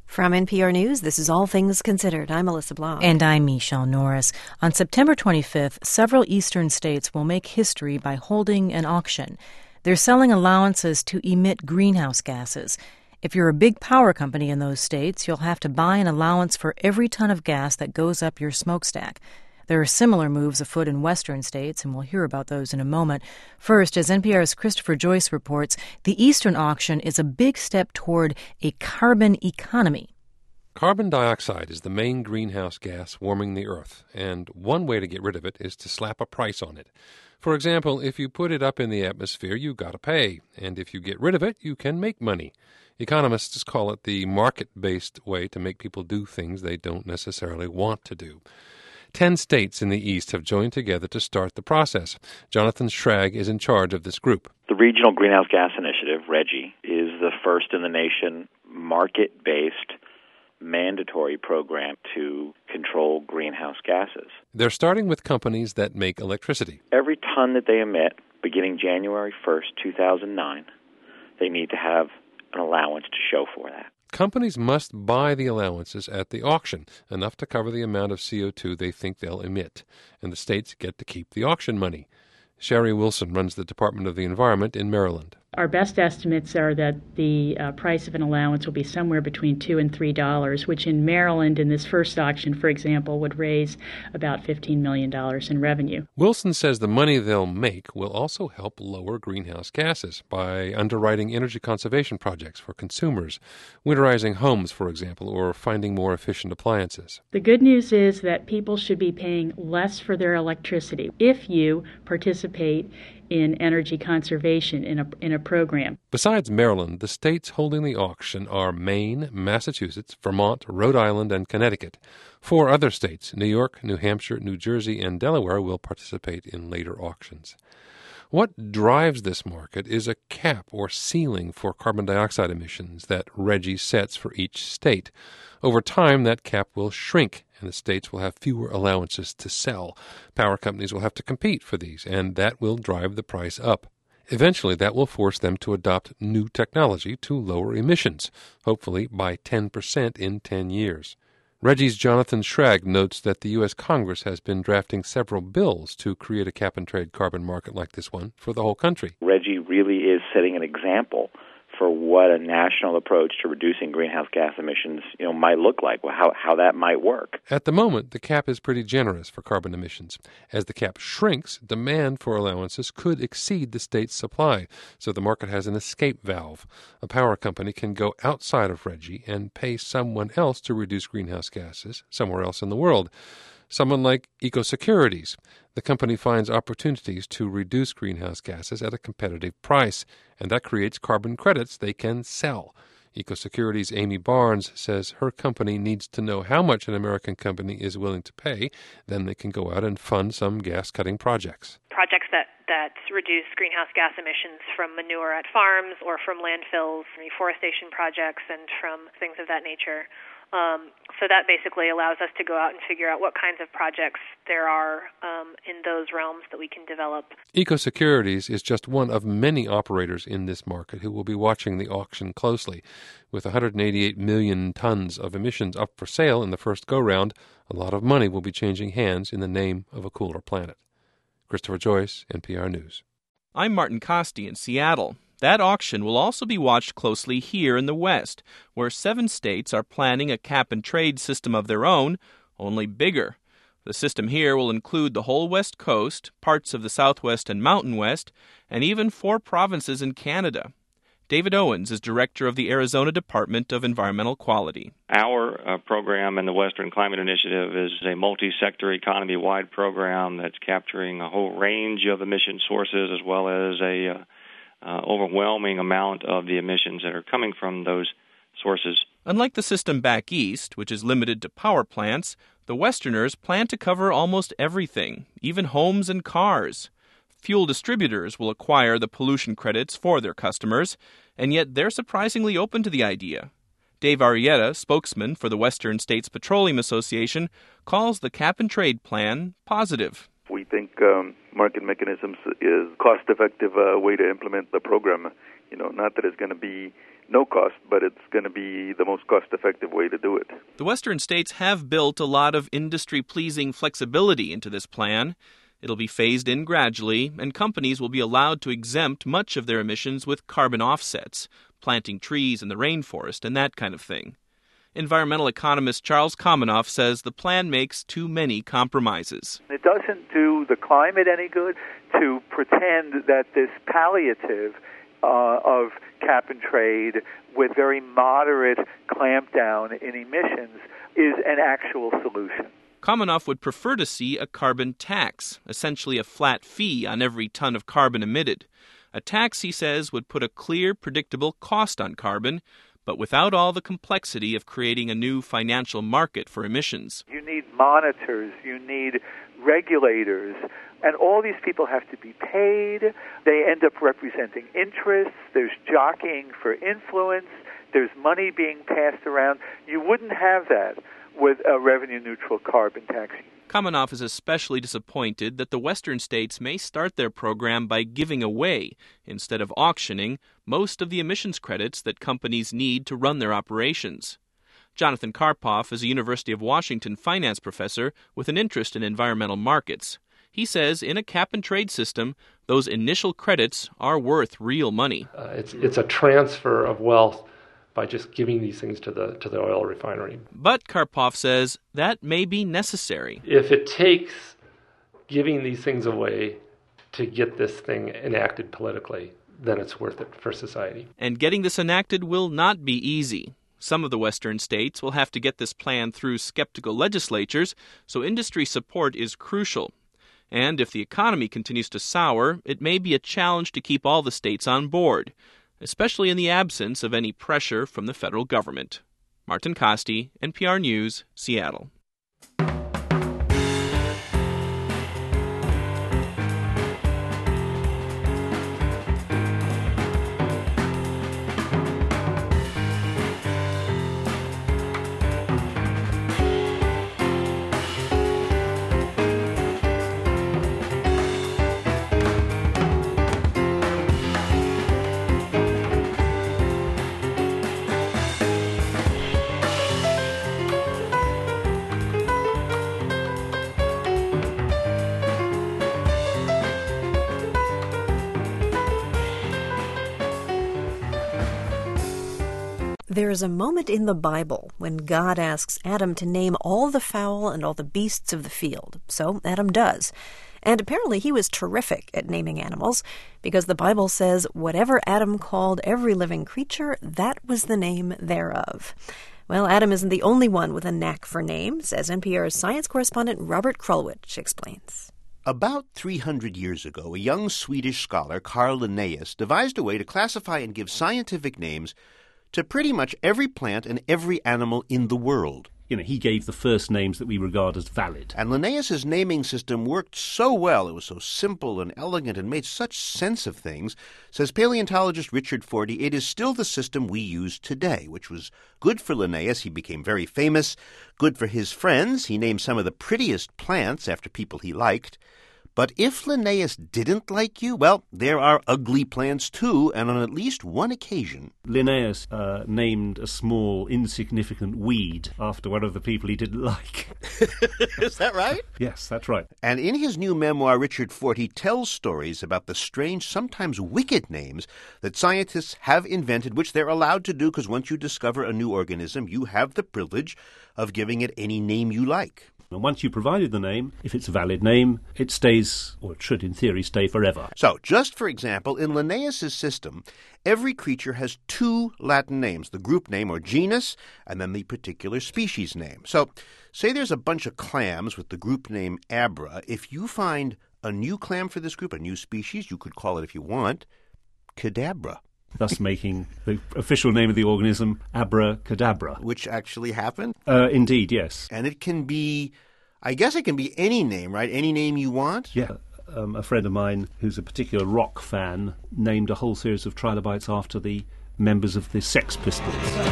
From NPR News, this is All Things Considered. I'm Melissa Blanc. And I'm Michelle Norris. On September 25th, several eastern states will make history by holding an auction. They're selling allowances to emit greenhouse gases. If you're a big power company in those states, you'll have to buy an allowance for every ton of gas that goes up your smokestack. There are similar moves afoot in western states, and we'll hear about those in a moment. First, as NPR's Christopher Joyce reports, the Eastern auction is a big step toward a carbon economy. Carbon dioxide is the main greenhouse gas warming the Earth, and one way to get rid of it is to slap a price on it. For example, if you put it up in the atmosphere, you gotta pay, and if you get rid of it, you can make money. Economists call it the market-based way to make people do things they don't necessarily want to do. 10 states in the East have joined together to start the process. Jonathan Schrag is in charge of this group. The Regional Greenhouse Gas Initiative, RGGI, is the first in the nation market-based mandatory program to control greenhouse gases. They're starting with companies that make electricity. Every ton that they emit, beginning January 1st, 2009, they need to have an allowance to show for that. Companies must buy the allowances at the auction, enough to cover the amount of CO2 they think they'll emit, and the states get to keep the auction money. Sherry Wilson runs the Department of the Environment in Maryland. Our best estimates are that the price of an allowance will be somewhere between $2 and $3, which in Maryland, in this first auction, for example, would raise about $15 million in revenue. Wilson says the money they'll make will also help lower greenhouse gases by underwriting energy conservation projects for consumers, winterizing homes, for example, or finding more efficient appliances. The good news is that people should be paying less for their electricity if you participate in energy conservation in a program. Besides Maryland, the states holding the auction are Maine, Massachusetts, Vermont, Rhode Island, and Connecticut. 4 other states, New York, New Hampshire, New Jersey, and Delaware, will participate in later auctions. What drives this market is a cap or ceiling for carbon dioxide emissions that RGGI sets for each state. Over time, that cap will shrink, and the states will have fewer allowances to sell. Power companies will have to compete for these, and that will drive the price up. Eventually, that will force them to adopt new technology to lower emissions, hopefully by 10% in 10 years. RGGI's Jonathan Schrag notes that the U.S. Congress has been drafting several bills to create a cap-and-trade carbon market like this one for the whole country. RGGI really is setting an example for what a national approach to reducing greenhouse gas emissions, might look like, how that might work. At the moment, the cap is pretty generous for carbon emissions. As the cap shrinks, demand for allowances could exceed the state's supply, so the market has an escape valve. A power company can go outside of RGGI and pay someone else to reduce greenhouse gases somewhere else in the world. Someone like EcoSecurities. The company finds opportunities to reduce greenhouse gases at a competitive price, and that creates carbon credits they can sell. EcoSecurities' Amy Barnes says her company needs to know how much an American company is willing to pay. Then they can go out and fund some gas-cutting projects. Projects that reduce greenhouse gas emissions from manure at farms or from landfills, reforestation projects, and from things of that nature. So that basically allows us to go out and figure out what kinds of projects there are in those realms that we can develop. EcoSecurities is just one of many operators in this market who will be watching the auction closely. With 188 million tons of emissions up for sale in the first go-round, a lot of money will be changing hands in the name of a cooler planet. Christopher Joyce, NPR News. I'm Martin Costi in Seattle. That auction will also be watched closely here in the West, where 7 states are planning a cap-and-trade system of their own, only bigger. The system here will include the whole West Coast, parts of the Southwest and Mountain West, and even 4 provinces in Canada. David Owens is director of the Arizona Department of Environmental Quality. Our program in the Western Climate Initiative is a multi-sector economy-wide program that's capturing a whole range of emission sources as well as a overwhelming amount of the emissions that are coming from those sources. Unlike the system back east, which is limited to power plants, the Westerners plan to cover almost everything, even homes and cars. Fuel distributors will acquire the pollution credits for their customers, and yet they're surprisingly open to the idea. Dave Arrieta, spokesman for the Western States Petroleum Association, calls the cap-and-trade plan positive. We think market mechanisms is a cost-effective way to implement the program. Not that it's going to be no cost, but it's going to be the most cost-effective way to do it. The Western states have built a lot of industry-pleasing flexibility into this plan. It'll be phased in gradually, and companies will be allowed to exempt much of their emissions with carbon offsets, planting trees in the rainforest and that kind of thing. Environmental economist Charles Kamanoff says the plan makes too many compromises. It doesn't do the climate any good to pretend that this palliative of cap and trade with very moderate clampdown in emissions is an actual solution. Kamanoff would prefer to see a carbon tax, essentially a flat fee on every ton of carbon emitted. A tax, he says, would put a clear, predictable cost on carbon, but without all the complexity of creating a new financial market for emissions. You need monitors, you need regulators, and all these people have to be paid. They end up representing interests. There's jockeying for influence. There's money being passed around. You wouldn't have that with a revenue-neutral carbon tax. Kamanoff is especially disappointed that the Western states may start their program by giving away, instead of auctioning, most of the emissions credits that companies need to run their operations. Jonathan Karpoff is a University of Washington finance professor with an interest in environmental markets. He says in a cap-and-trade system, those initial credits are worth real money. It's a transfer of wealth by just giving these things to the oil refinery. But Karpoff says that may be necessary. If it takes giving these things away to get this thing enacted politically, then it's worth it for society. And getting this enacted will not be easy. Some of the Western states will have to get this plan through skeptical legislatures, so industry support is crucial. And if the economy continues to sour, it may be a challenge to keep all the states on board, especially in the absence of any pressure from the federal government. Martin Costi, NPR News, Seattle. There is a moment in the Bible when God asks Adam to name all the fowl and all the beasts of the field. So Adam does. And apparently he was terrific at naming animals, because the Bible says whatever Adam called every living creature, that was the name thereof. Well, Adam isn't the only one with a knack for names, as NPR's science correspondent Robert Krulwich explains. About 300 years ago, a young Swedish scholar, Carl Linnaeus, devised a way to classify and give scientific names to pretty much every plant and every animal in the world. He gave the first names that we regard as valid. And Linnaeus's naming system worked so well, it was so simple and elegant and made such sense of things, says paleontologist Richard Fortey, it is still the system we use today, which was good for Linnaeus. He became very famous. Good for his friends. He named some of the prettiest plants after people he liked. But if Linnaeus didn't like you, well, there are ugly plants too, and on at least one occasion. Linnaeus named a small, insignificant weed after one of the people he didn't like. Is that right? Yes, that's right. And in his new memoir, Richard Fortey tells stories about the strange, sometimes wicked names that scientists have invented, which they're allowed to do because once you discover a new organism, you have the privilege of giving it any name you like. And once you provided the name, if it's a valid name, it stays, or it should in theory stay forever. So, just for example, in Linnaeus's system, every creature has two Latin names, the group name or genus, and then the particular species name. So, say there's a bunch of clams with the group name Abra. If you find a new clam for this group, a new species, you could call it, if you want, Cadabra. Thus making the official name of the organism Abracadabra. Which actually happened? Indeed, yes. And it can be, I guess it can be any name, right? Any name you want? Yeah. A friend of mine who's a particular rock fan named a whole series of trilobites after the members of the Sex Pistols.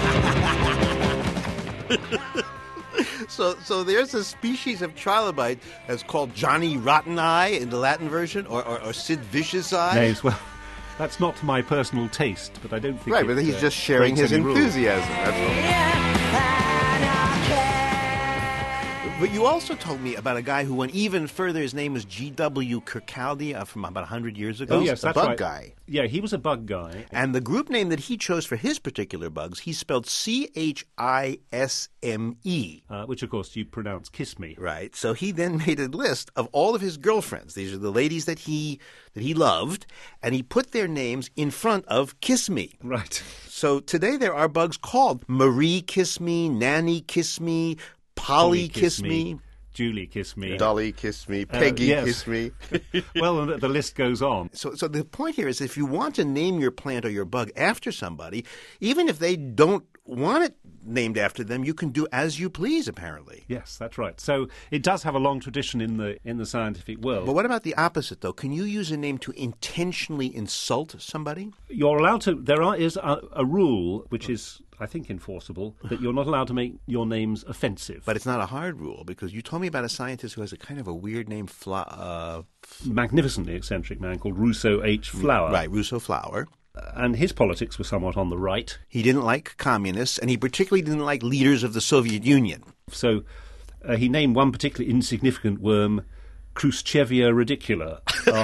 So there's a species of trilobite that's called Johnny Rotten Eye in the Latin version, or Sid Vicious Eye? Names, well, That's not my personal taste, but I don't think Right, but he's just sharing his enthusiasm. That's all. But you also told me about a guy who went even further. His name was G.W. Kirkcaldy from about 100 years ago. Oh, yes, the that's bug right. guy. Yeah, he was a bug guy. And the group name that he chose for his particular bugs, he spelled Chisme. Which, of course, you pronounce kiss me. Right. So he then made a list of all of his girlfriends. These are the ladies that he loved, and he put their names in front of Kiss Me. Right. So today there are bugs called Marie Kiss Me, Nanny Kiss Me, Polly Kiss Me, Julie Kiss Me, Dolly Kiss Me, Peggy Kiss Me. Well, the list goes on. So the point here is if you want to name your plant or your bug after somebody, even if they don't want it named after them, you can do as you please, apparently. Yes, that's right. So it does have a long tradition in the scientific world. But what about the opposite, though? Can you use a name to intentionally insult somebody? You're allowed to. Is a rule which is, I think, enforceable, that you're not allowed to make your names offensive. But it's not a hard rule, because you told me about a scientist who has a kind of a weird name, magnificently eccentric man called Rousseau H. Flower. Right, Rousseau Flower. And his politics were somewhat on the right. He didn't like communists, and he particularly didn't like leaders of the Soviet Union. So he named one particularly insignificant worm Khrushchevia radicula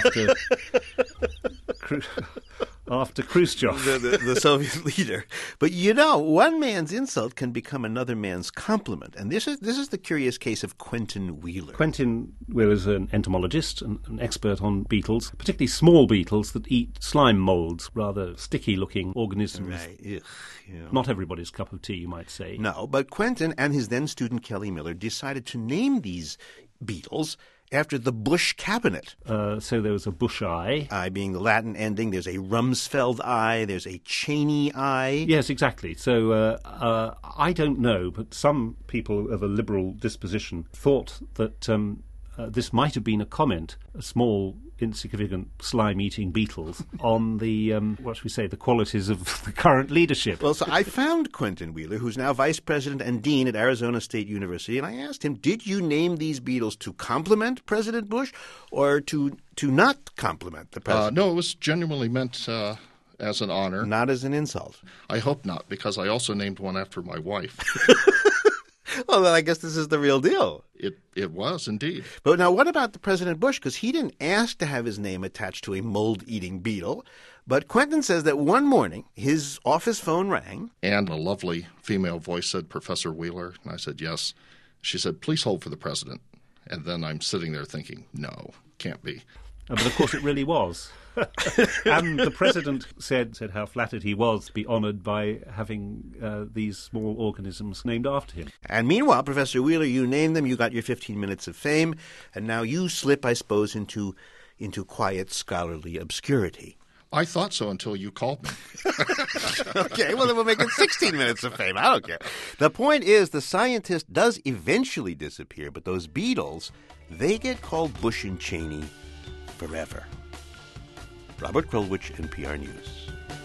after Khrushchev, the Soviet leader. But one man's insult can become another man's compliment, and this is the curious case of Quentin Wheeler. Quentin Wheeler is an entomologist, an expert on beetles, particularly small beetles that eat slime molds, rather sticky-looking organisms. Right. Not everybody's cup of tea, you might say. No, but Quentin and his then student Kelly Miller decided to name these beetles after the Bush cabinet. So there was a Bush eye. Eye being the Latin ending. There's a Rumsfeld eye. There's a Cheney eye. Yes, exactly. So I don't know, but some people of a liberal disposition thought that this might have been a comment, a small, insignificant, slime-eating beetles, on the, the qualities of the current leadership. Well, so I found Quentin Wheeler, who's now vice president and dean at Arizona State University, and I asked him, did you name these beetles to compliment President Bush or to not compliment the president? No, it was genuinely meant as an honor. Not as an insult. I hope not, because I also named one after my wife. Well, then I guess this is the real deal. It was, indeed. But now what about the President Bush? Because he didn't ask to have his name attached to a mold-eating beetle. But Quentin says that one morning his office phone rang. And a lovely female voice said, Professor Wheeler. And I said, yes. She said, please hold for the president. And then I'm sitting there thinking, no, can't be. But of course it really was. And the president said how flattered he was to be honoured by having these small organisms named after him. And meanwhile, Professor Wheeler, you named them, you got your 15 minutes of fame, and now you slip, I suppose, into quiet scholarly obscurity. I thought so until you called me. Okay, well then we'll make it 16 minutes of fame. I don't care. The point is the scientist does eventually disappear, but those beetles, they get called Bush and Cheney forever. Robert Krulwich, NPR News.